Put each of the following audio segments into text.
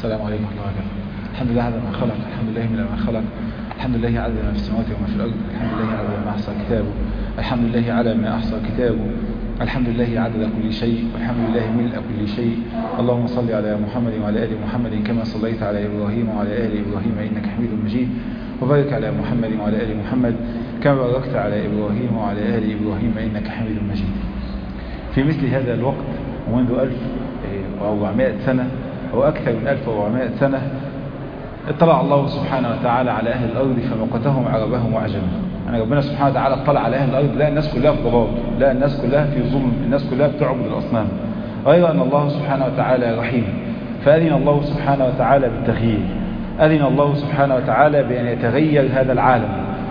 السلام عليكم ورحمة الله وبركاته. الحمد لله عدد ما خلق، الحمد لله من ما خلق، الحمد لله عدد ما في السماوات وما في الأرض، الحمد لله عدد ما أحصى كتابه، الحمد لله على ما أحصى كتابه، الحمد لله عدد كل شيء، والحمد لله ملء كل شيء. اللهم صل على محمد وعلى آل محمد كما صليت على إبراهيم وعلى آل إبراهيم إنك حميد مجيد، وبارك على محمد وعلى آل محمد كما باركت على إبراهيم وعلى آل إبراهيم إنك حميد مجيد. في مثل هذا الوقت ومنذ 1400 سنة أو أكثر من 1400 سنة اطلع الله سبحانه وتعالى على أهل الأرض فمقتهم عربهم وعجمهم. يعني ربنا سبحانه وتعالى اطلع على أهل الأرض لا الناس كلها في ضلال، لا الناس كلها في ظلم، الناس كلها بتعبد الأصنام، غير أن الله سبحانه وتعالى رحيم. فأذن الله سبحانه وتعالى بالتغيير، أذن الله سبحانه وتعالى بأن يتغير هذا العالم،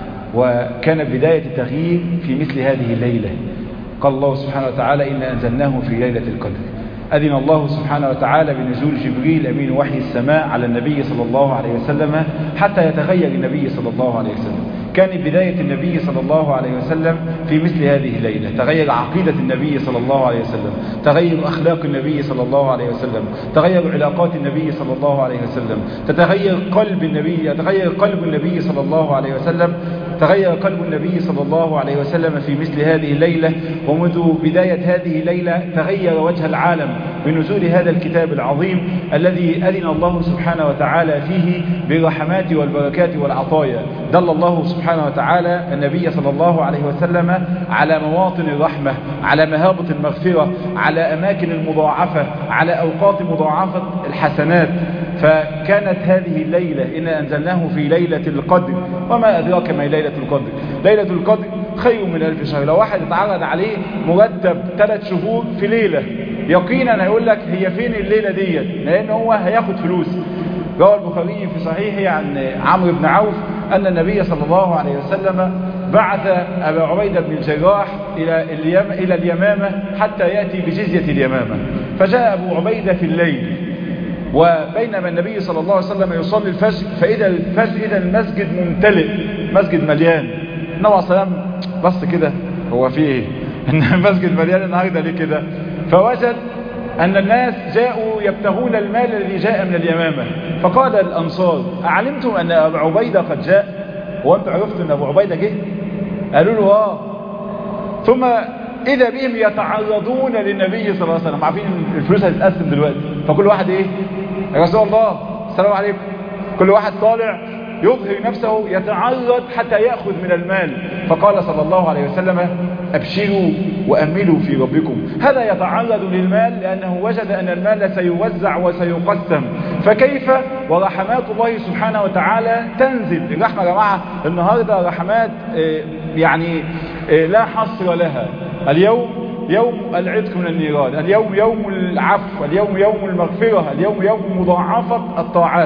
وكان بداية التغيير في مثل هذه الليلة. قال الله سبحانه وتعالى إن أنزلناه في ليلة القدر. أذن الله سبحانه وتعالى بنزول جبريل أمين وحي السماء على النبي صلى الله عليه وسلم حتى يتغير النبي صلى الله عليه وسلم. كان بداية النبي صلى الله عليه وسلم في مثل هذه الليلة، تغير عقيدة النبي صلى الله عليه وسلم، تغير أخلاق النبي صلى الله عليه وسلم، تغير علاقات النبي صلى الله عليه وسلم، يتغير قلب النبي صلى الله عليه وسلم، تغير قلب النبي صلى الله عليه وسلم في مثل هذه الليلة. ومنذ بداية هذه الليلة تغير وجه العالم بنزول هذا الكتاب العظيم الذي أذن الله سبحانه وتعالى فيه بالرحمات والبركات والعطايا. دل الله سبحانه وتعالى النبي صلى الله عليه وسلم على مواطن الرحمة، على مهابط المغفرة، على أماكن المضاعفة، على أوقات مضاعفة الحسنات. فكانت هذه الليلة إن أنزلناه في ليلة القدر. وما أدراك ما ليلة القدر؟ ليلة القدر خير من 1000 شهر. لو واحد اتعرض عليه مرتب 3 شهور في ليلة يقينا هيقول لك هي فين الليلة دي، لأن هو هياخد فلوس. روى البخاري في صحيحه عن عمرو بن عوف أن النبي صلى الله عليه وسلم بعث أبا عبيدة بن الجراح إلى اليمامة حتى يأتي بجزية اليمامة. فجاء أبو عبيدة في الليل، وبينما النبي صلى الله عليه وسلم يصلي الفجر فإذا المسجد ممتلئ، مسجد مليان. النبي عليه الصلاة والسلام بص كده هو فيه ايه؟ ان المسجد مليان النهارده ليه كده؟ فوجد أن الناس جاءوا يبتغون المال الذي جاء من اليمامة. فقال الأنصار أعلمتم أن أبو عبيدة قد جاء؟ وأنتم عرفتوا أن أبو عبيدة جه؟ قالوا له ثم إذا بهم يتعرضون للنبي صلى الله عليه وسلم. عارفين الفلوس هتتقسم دلوقتي، فكل واحد ايه؟ يا رسول الله السلام عليكم. كل واحد طالع يظهر نفسه يتعرض حتى يأخذ من المال. فقال صلى الله عليه وسلم أبشروا وأملوا في ربكم. هذا يتعرض للمال لأنه وجد أن المال سيوزع وسيقسم، فكيف ورحمات الله سبحانه وتعالى تنزل. الرحمة يا جماعة النهاردة رحمات يعني لا حصر لها. اليوم يوم العتق من النيران، اليوم يوم العفو، اليوم يوم المغفرة، اليوم يوم مضاعفة الطاعات.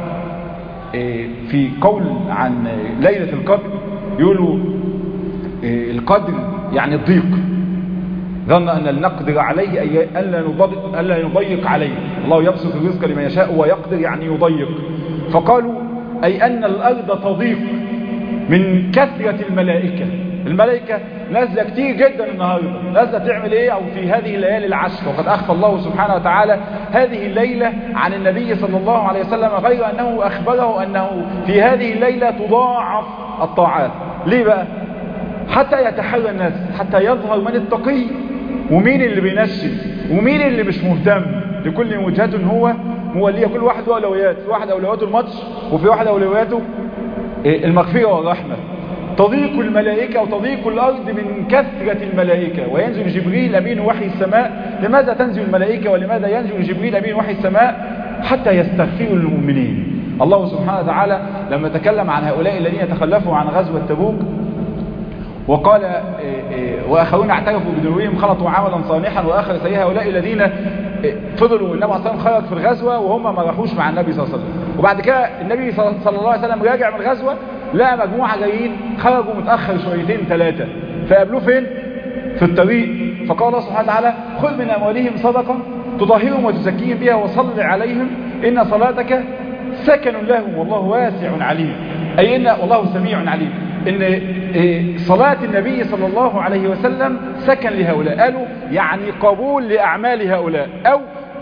في قول عن ليلة القدر يقولوا القدر يعني الضيق، ظن أن لن نقدر عليه أي ألا نضيق عليه. الله يبسط الرزق لمن يشاء ويقدر يعني يضيق. فقالوا أي أن الأرض تضيق من كثرة الملائكة. الملائكة نازلة كتير جدا النهاردة، نازلة تعمل ايه؟ او في هذه الليالي العشر. وقد اخفى الله سبحانه وتعالى هذه الليلة عن النبي صلى الله عليه وسلم، غير انه اخبره انه في هذه الليلة تضاعف الطاعات. ليه بقى؟ حتى يتحرى الناس، حتى يظهر من التقي ومين اللي بينشل ومين اللي مش مهتم. لكل وجهة هو مولية، كل واحد له اولويات. في واحد اولوياته الماتش، وفي واحد اولوياته المغفرة والرحمة. تضيق الملائكة وتضيق الأرض من كثرة الملائكة، وينزل جبريل أمين وحي السماء. لماذا تنزل الملائكة ولماذا ينزل جبريل أمين وحي السماء؟ حتى يستغفروا للمؤمنين. الله سبحانه وتعالى لما تكلم عن هؤلاء الذين تخلفوا عن غزوة تبوك وقال وآخرون اعترفوا بذنوبهم خلطوا عملا صالحا وآخر سيئا، هؤلاء الذين فضلوا النبي صلى الله عليه وسلم خرج في الغزوة وهم ما راحوش مع النبي صلى الله عليه وسلم. وبعد كده النبي صلى الله عليه وسلم راجع من الغزوة لقى مجموعة جايين خرجوا متأخر شويتين 3، فقابلوه فين؟ في الطريق. فقال الله سبحانه وتعالى خذ من أموالهم صدقة تطهرهم وتزكيهم بها وصل عليهم إن صلاتك سكن لهم والله واسع عليم. أي إن والله سميع عليم. إن صلاة النبي صلى الله عليه وسلم سكن لهؤلاء. قالوا يعني قبول لأعمال هؤلاء أو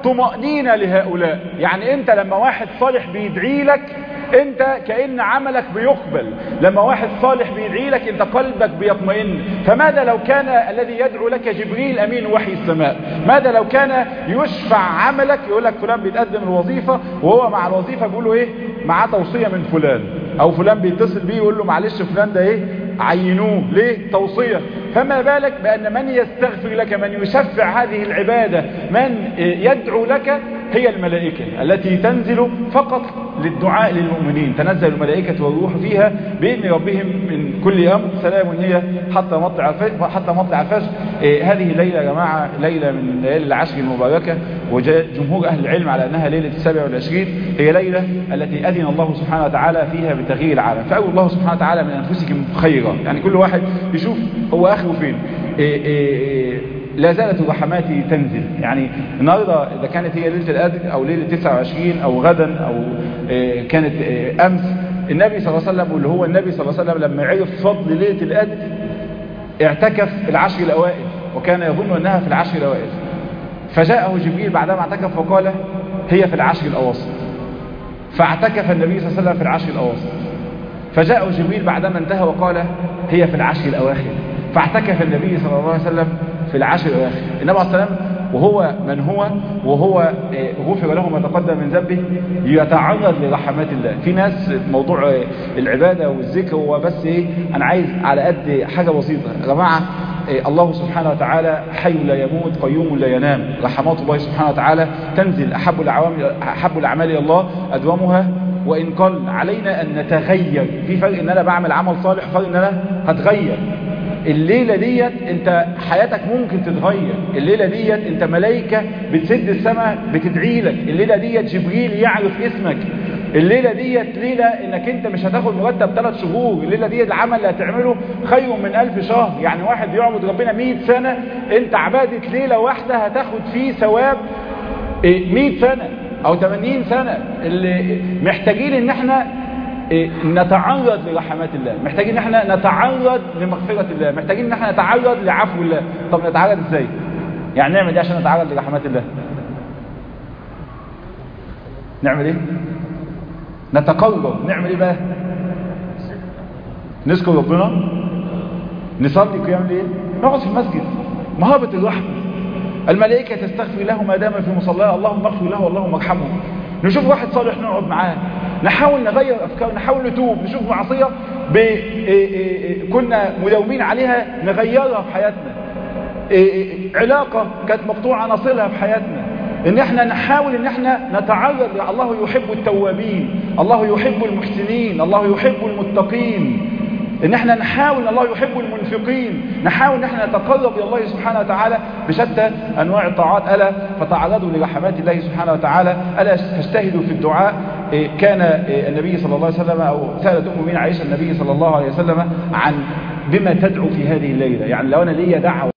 طمأنينة لهؤلاء. يعني انت لما واحد صالح بيدعي لك انت كأن عملك بيقبل، لما واحد صالح بيدعي لك انت قلبك بيطمئن. فماذا لو كان الذي يدعو لك جبريل امين وحي السماء؟ ماذا لو كان يشفع عملك، يقول لك فلان بيتقدم الوظيفة وهو مع الوظيفة بيقول له ايه، معاه توصية من فلان، او فلان بيتصل بيه يقول له معلش فلان ده ايه عينوه ليه توصية. فما بالك بأن من يستغفر لك، من يشفع هذه العبادة، من يدعو لك، هي الملائكة التي تنزل فقط للدعاء للمؤمنين. تنزل الملائكة والروح فيها بإذن ربهم من كل أمر، سلام هي حتى مطلع الفجر. هذه الليلة يا جماعة ليلة من ليالي العشر المباركة، وجاء جمهور أهل العلم على أنها ليلة 27. هي ليلة التي أذن الله سبحانه وتعالى فيها بتغيير العالم. فأقول الله سبحانه وتعالى من أنفسكم خيرا، يعني كل واحد يشوف هو آخره فين. لا زالت الرحمات تنزل. يعني النهاردة إذا كانت هي ليلة القدر أو ليلة 29 أو غدا أو كانت أمس، النبي صلى الله عليه وسلم واللي هو النبي صلى الله عليه وسلم لما عرف فضل ليلة القدر اعتكف العشر الأوائل، وكان يظن أنها في العشر الأوائل. فجاءه جبريل بعدما اعتكف وقال هي في العشر الأواسط، فاعتكف النبي صلى الله عليه وسلم في العشر الأواسط. فجاءه جبريل بعدما انتهى وقال هي في العشر الأواخر، فاعتكف النبي صلى الله عليه وسلم في العشر الأواخر. النبي عليه السلام وهو من هو وهو غفر له ما تقدم من ذنبه يتعرض لرحمات الله. في ناس موضوع العبادة والذكر هو بس ايه، انا عايز على قد حاجة بسيطة. يا جماعة الله سبحانه وتعالى حي لا يموت قيوم لا ينام. رحمات الله سبحانه وتعالى تنزل. أحب الأعمال إلى الله أدومها وإن قل. علينا أن نتغير. في فرق ان انا بعمل عمل صالح، فرق ان انا هتغير. الليلة ديت انت حياتك ممكن تتغير. الليلة ديت انت ملائكة بتسد السماء بتدعي لك. الليلة ديت جبريل يعرف اسمك. الليلة ديت ليلة انك انت مش هتاخد مرتب 3 شهور. الليلة ديت العمل اللي هتعمله خير من 1000 شهر. يعني واحد يعبد ربنا 100 سنة، انت عبادة ليلة واحدة هتاخد فيه ثواب 100 سنة او 80 سنة. اللي محتاجين ان احنا نتعرض لرحمات الله، محتاجين ان احنا نتعرض لمغفرة الله، محتاجين ان احنا نتعرض لعفو الله. طب نتعرض ازاي؟ يعني نعمل ايه عشان نتعرض لرحمات الله؟ نعمل ايه؟ نتقرب. نعمل ايه بقى؟ نذكر ربنا، نصلي قيام ليل، نقعد في المسجد، مهابة الرحمة. الملائكة تستغفر له ما دام في مصلاه، اللهم اغفر له اللهم ارحمه. نشوف واحد صالح نقعد معاه، نحاول نغير أفكار، نحاول نتوب. نشوف معصية كنا مداومين عليها نغيرها في حياتنا. علاقة كانت مقطوعة نصلها في حياتنا. ان احنا نحاول ان احنا نتعرض. الله يحب التوابين، الله يحب المحسنين، الله يحب المتقين. ان احنا نحاول، الله يحب المنفقين. نحاول ان احنا نتقرب الى الله سبحانه وتعالى بشتى انواع الطاعات. الا فتعرضوا لرحمات الله سبحانه وتعالى، الا فاجتهدوا في الدعاء. كان النبي صلى الله عليه وسلم او سالت ام المؤمنين عائشه النبي صلى الله عليه وسلم عن بما تدعو في هذه الليله. يعني لو انا ليا دعوه